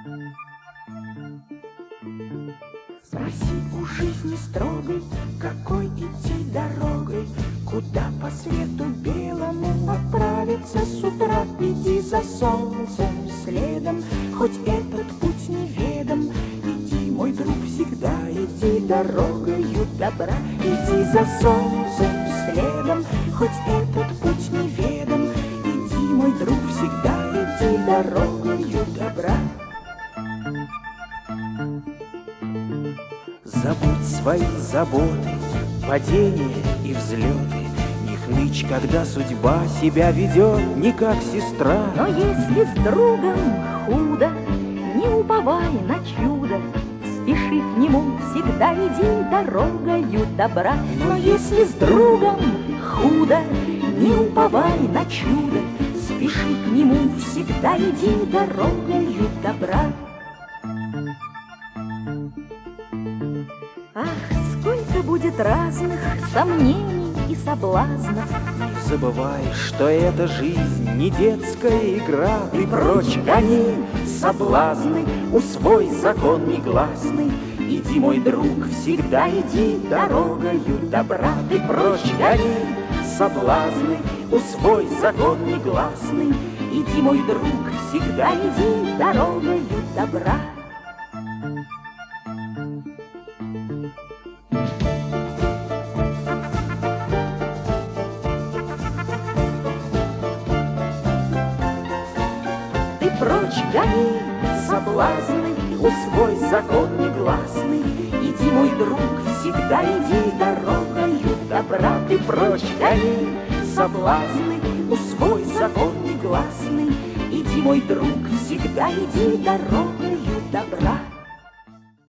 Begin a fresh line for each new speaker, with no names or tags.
Спроси у жизни строгой, какой идти дорогой, куда по свету белому отправиться с утра. Иди за солнцем следом, хоть этот путь неведом. Иди, мой друг, всегда иди дорогою добра. Иди за солнцем следом, хоть этот путь неведом. Иди, мой друг, всегда иди дорогою добра.
Забудь свои заботы, падения и взлеты. Не хнычь, когда судьба себя ведет не как сестра.
Но если с другом худо, не уповай на чудо. Спеши к нему, всегда иди дорогою добра. Но если с другом худо, не уповай на чудо. Спеши к нему, всегда иди дорогою добра. Ах, сколько будет разных сомнений и соблазнов.
Не забывай, что эта жизнь не детская игра. Ты прочь гони соблазны, усвой закон негласный. Иди, мой друг, всегда иди дорогою добра. Ты прочь гони соблазны, усвой закон негласный. Иди, мой друг, всегда иди дорогою добра.
Прочь гони соблазны, усвой закон негласный. Иди, мой друг, всегда иди дорогою добра. Ты прочь гони соблазны, усвой закон негласный. Иди, мой друг, всегда иди дорогою